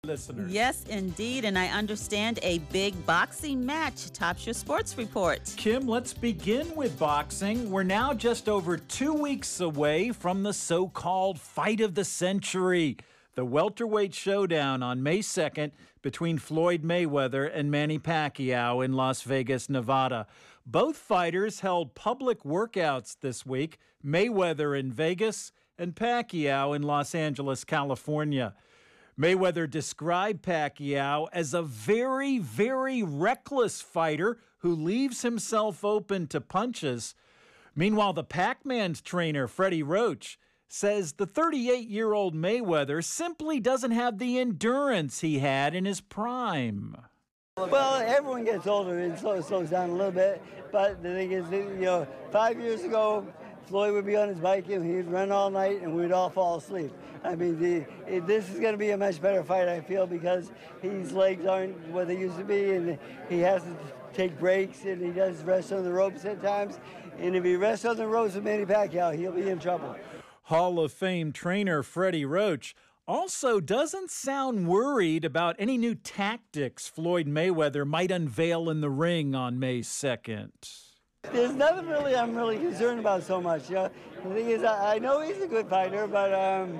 Listeners. Yes, indeed, and I understand a big boxing match tops your sports report. Kim, let's begin with boxing. We're now just over 2 weeks away from the so-called fight of the century, the welterweight showdown on May 2nd between Floyd Mayweather and Manny Pacquiao in Las Vegas, Nevada. Both fighters held public workouts this week, Mayweather in Vegas and Pacquiao in Los Angeles, California. Mayweather described Pacquiao as a very, very reckless fighter who leaves himself open to punches. Meanwhile, the Pac-Man's trainer, Freddie Roach, says the 38-year-old Mayweather simply doesn't have the endurance he had in his prime. Well, everyone gets older and slows down a little bit. But the thing is, 5 years ago, Floyd would be on his bike and he'd run all night and we'd all fall asleep. I mean, this is going to be a much better fight, I feel, because his legs aren't what they used to be, and he has to take breaks, and he does rest on the ropes at times. And if he rests on the ropes with Manny Pacquiao, he'll be in trouble. Hall of Fame trainer Freddie Roach also doesn't sound worried about any new tactics Floyd Mayweather might unveil in the ring on May 2nd. There's nothing really I'm really concerned about so much. The thing is, I know he's a good fighter, but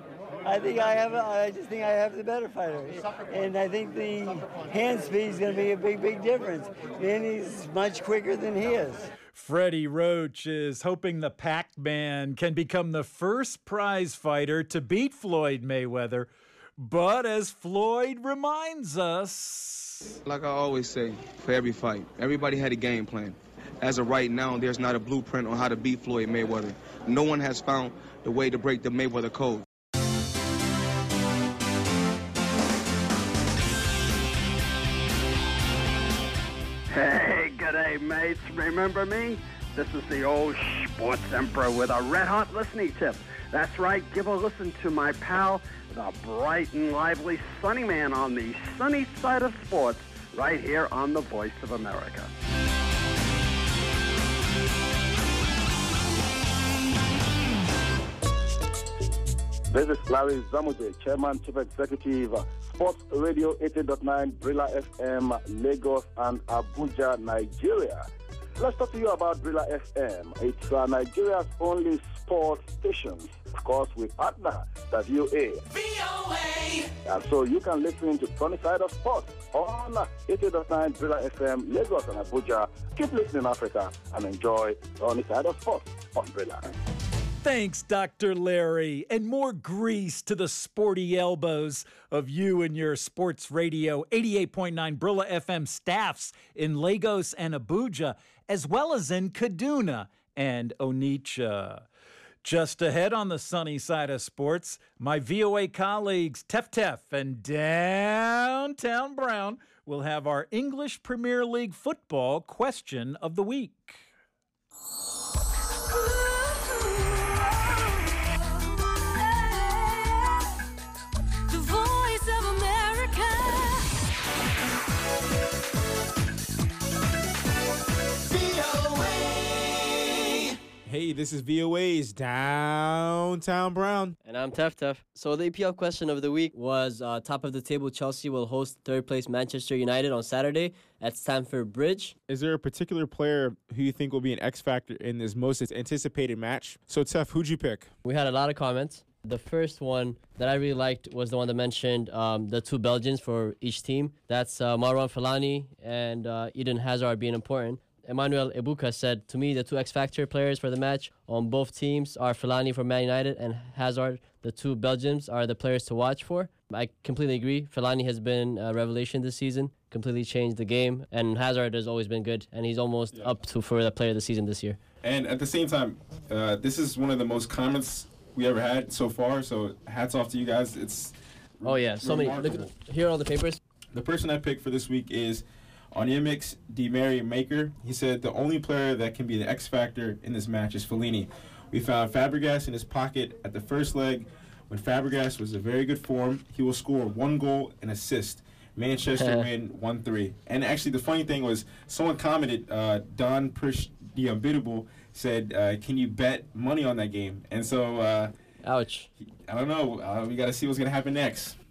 I just think I have the better fighter. And I think the hand speed is going to be a big difference. Manny's much quicker than he is. Freddie Roach is hoping the Pac-Man can become the first prize fighter to beat Floyd Mayweather. But as Floyd reminds us... Like I always say, for every fight, everybody had a game plan. As of right now, there's not a blueprint on how to beat Floyd Mayweather. No one has found the way to break the Mayweather code. Hey, g'day, mates. Remember me? This is the old sports emperor with a red-hot listening tip. That's right, give a listen to my pal, the bright and lively Sunny Man on the sunny side of sports, right here on the Voice of America. This is Larry Zamuje, Chairman, Chief Executive, Sports Radio 80.9, Brilla FM, Lagos and Abuja, Nigeria. Let's talk to you about Brilla FM. It's Nigeria's only sports station. Of course, we partner the VOA. And so you can listen to Sunny Side of Sports on 80.9 Brilla FM, Lagos and Abuja. Keep listening, Africa, and enjoy Sunny Side of Sports on Brilla. Thanks, Dr. Larry, and more grease to the sporty elbows of you and your Sports Radio 88.9 Brilla FM staffs in Lagos and Abuja, as well as in Kaduna and Onitsha. Just ahead on the sunny side of sports, my VOA colleagues Tef and Downtown Brown will have our English Premier League football question of the week. Hey, this is VOA's Downtown Brown. And I'm Tef. So the EPL question of the week was top of the table Chelsea will host third place Manchester United on Saturday at Stamford Bridge. Is there a particular player who you think will be an X factor in this most anticipated match? So Tef, who'd you pick? We had a lot of comments. The first one that I really liked was the one that mentioned the two Belgians for each team. That's Marouane Fellaini and Eden Hazard being important. Emmanuel Ebuka said, to me, the two X-Factor players for the match on both teams are Fellaini for Man United and Hazard, the two Belgians, are the players to watch for. I completely agree. Fellaini has been a revelation this season, completely changed the game, and Hazard has always been good, and he's almost up to for the player of the season this year. And at the same time, this is one of the most comments we ever had so far, so hats off to you guys. It's so many. Look, here are all the papers. The person I picked for this week is Onyemix Demary Maker. He said the only player that can be the X factor in this match is Fellaini. We found Fabregas in his pocket at the first leg. When Fabregas was in very good form, he will score 1 goal and assist. Manchester win 1-3. And actually, the funny thing was, someone commented, Don Prish the Unbiddable said, can you bet money on that game? And so, ouch. I don't know. We got to see what's going to happen next.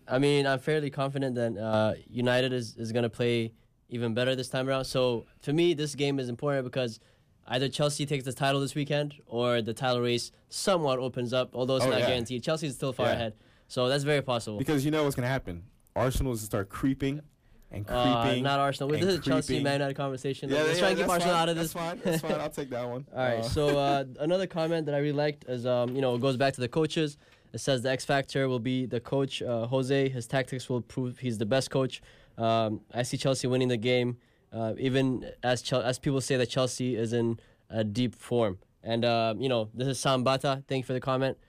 I mean, I'm fairly confident that United is going to play even better this time around. So for me, this game is important because either Chelsea takes the title this weekend or the title race somewhat opens up, although it's not guaranteed. Chelsea is still far ahead. So that's very possible. Because you know what's going to happen. Arsenal is to start creeping and creeping. Not Arsenal. This is a Chelsea-Man United conversation. Let's try and keep Arsenal out of this. That's fine. I'll take that one. All right. So another comment that I really liked is, it goes back to the coaches. It says the X factor will be the coach, Jose. His tactics will prove he's the best coach. I see Chelsea winning the game, even as people say that Chelsea is in a deep form. And, this is Sam Bata. Thank you for the comment.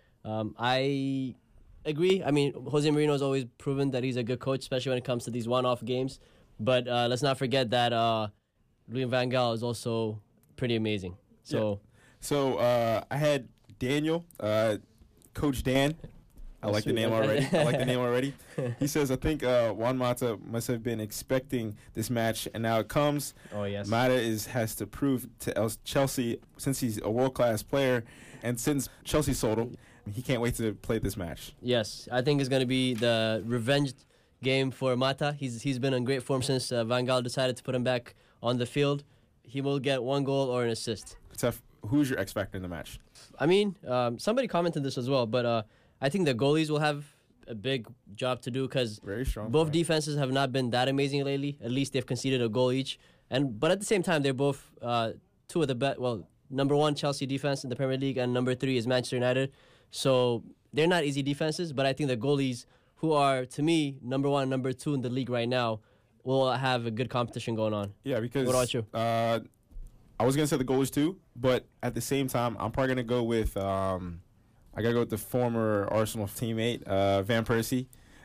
I agree. I mean, Jose Mourinho has always proven that he's a good coach, especially when it comes to these one-off games. But let's not forget that Louis van Gaal is also pretty amazing. So I had Daniel, Coach Dan. I like the name already. He says, I think Juan Mata must have been expecting this match, and now it comes. Oh, yes. Mata has to prove to Chelsea, since he's a world-class player, and since Chelsea sold him, he can't wait to play this match. Yes, I think it's going to be the revenge game for Mata. He's been in great form since Van Gaal decided to put him back on the field. He will get one goal or an assist. Tef, who's your X factor in the match? I mean, somebody commented this as well, but I think the goalies will have a big job to do because both defenses have not been that amazing lately. At least they've conceded a goal each. But at the same time, they're both two of the best. Well, number one, Chelsea defense in the Premier League, and number three is Manchester United. So they're not easy defenses, but I think the goalies, who are, to me, number one and number two in the league right now, will have a good competition going on. Yeah, because... What about you? I was going to say the goalies too, but at the same time, I'm probably going to go with... I got to go with the former Arsenal teammate, Van Persie.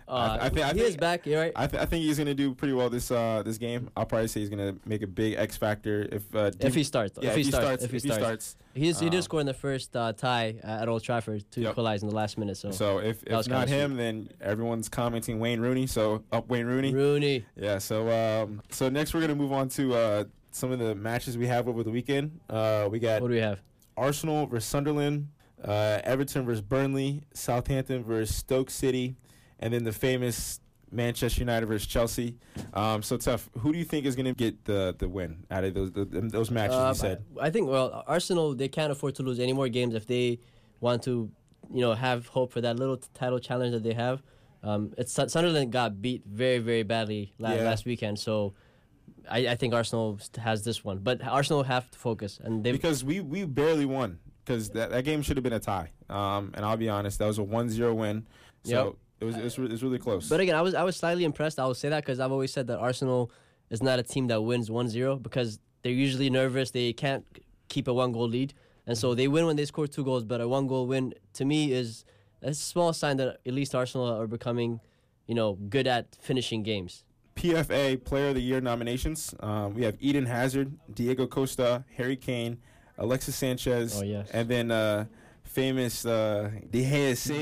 I think he is back. You're right. I think he's going to do pretty well this game. I'll probably say he's going to make a big X factor if he starts. Yeah, if he starts. He did score in the first tie at Old Trafford to equalize in the last minute. So if not him, then everyone's commenting Wayne Rooney. So up Wayne Rooney. Rooney. Yeah. So next we're going to move on to some of the matches we have over the weekend. We got. What do we have? Arsenal versus Sunderland. Everton versus Burnley, Southampton versus Stoke City, and then the famous Manchester United versus Chelsea. So tough. Who do you think is going to get the win out of those matches you said? I think, Arsenal, they can't afford to lose any more games if they want to, have hope for that little title challenge that they have. Sunderland got beat very, very badly last weekend, so I think Arsenal has this one. But Arsenal have to focus. Because we barely won. Because that game should have been a tie, and I'll be honest, that was a 1-0 win, so it was really close. But again, I was slightly impressed. I will say that because I've always said that Arsenal is not a team that wins 1-0 because they're usually nervous. They can't keep a 1-goal lead, and so they win when they score 2 goals. But a 1-goal win to me is a small sign that at least Arsenal are becoming, good at finishing games. PFA Player of the Year nominations. We have Eden Hazard, Diego Costa, Harry Kane, Alexis Sanchez, and then famous De Gea saves.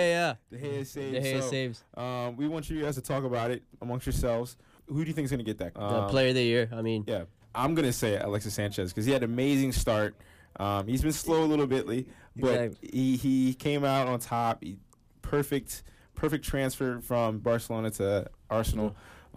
De Gea saves. We want you guys to talk about it amongst yourselves. Who do you think is going to get that? The Player of the Year. Yeah, I'm going to say Alexis Sanchez because he had an amazing start. He's been slow a little bit, but he came out on top. Perfect transfer from Barcelona to Arsenal.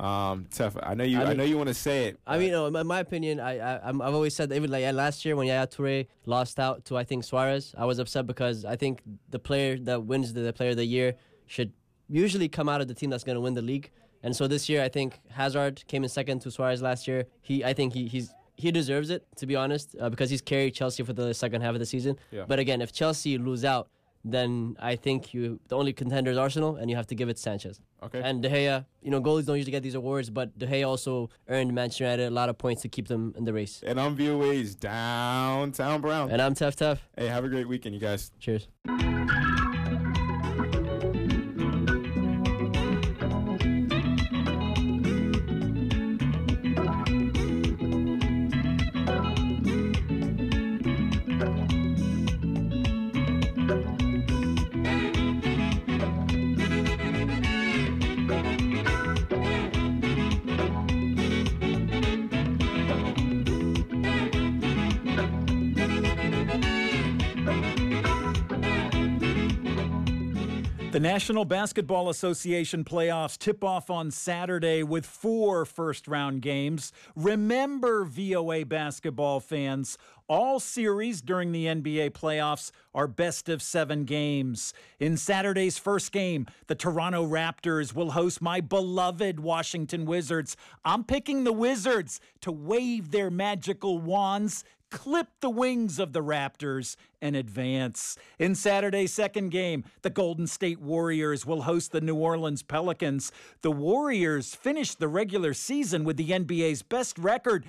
Tef, I know you want to say it. I mean, in my opinion, I've always said that even like last year when Yaya Toure lost out to I think Suarez, I was upset because I think the player that wins the Player of the Year should usually come out of the team that's going to win the league. And so this year, I think Hazard came in second to Suarez last year. I think he deserves it, to be honest, because he's carried Chelsea for the second half of the season. Yeah. But again, if Chelsea lose out, then I think the only contender is Arsenal, and you have to give it to Sanchez. Okay. And De Gea, goalies don't usually get these awards, but De Gea also earned Manchester United a lot of points to keep them in the race. And I'm VOA's Downtown Brown. And I'm Tef. Hey, have a great weekend, you guys. Cheers. The National Basketball Association playoffs tip off on Saturday with 4 first-round games. Remember, VOA basketball fans, all series during the NBA playoffs are best-of-7 games. In Saturday's first game, the Toronto Raptors will host my beloved Washington Wizards. I'm picking the Wizards to wave their magical wands, clip the wings of the Raptors, and advance. In Saturday's second game, the Golden State Warriors will host the New Orleans Pelicans. The Warriors finished the regular season with the NBA's best record,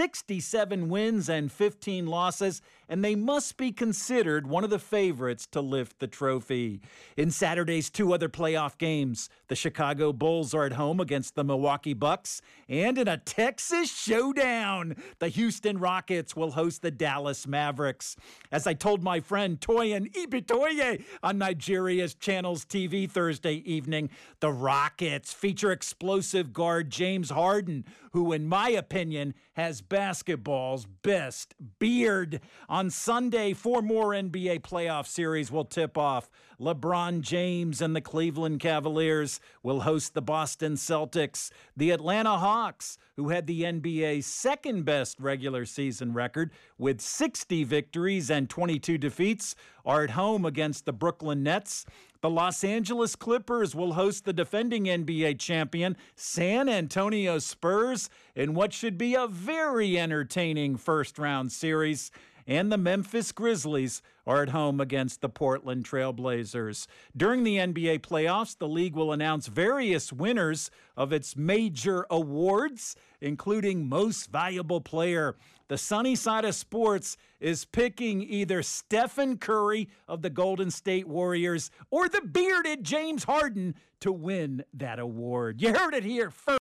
67 wins and 15 losses, and they must be considered one of the favorites to lift the trophy. In Saturday's 2 other playoff games, the Chicago Bulls are at home against the Milwaukee Bucks, and in a Texas showdown, the Houston Rockets will host the Dallas Mavericks. As I told my friend Toyin Ibitoye on Nigeria's Channels TV Thursday evening, the Rockets feature explosive guard James Harden, who, in my opinion, has basketball's best beard. On Sunday, 4 more NBA playoff series will tip off. LeBron James and the Cleveland Cavaliers will host the Boston Celtics. The Atlanta Hawks, who had the NBA's second-best regular season record with 60 victories and 22 defeats, are at home against the Brooklyn Nets. The Los Angeles Clippers will host the defending NBA champion San Antonio Spurs in what should be a very entertaining first-round series. And the Memphis Grizzlies are at home against the Portland Trail Blazers. During the NBA playoffs, the league will announce various winners of its major awards, including Most Valuable Player. The sunny side of sports is picking either Stephen Curry of the Golden State Warriors or the bearded James Harden to win that award. You heard it here first.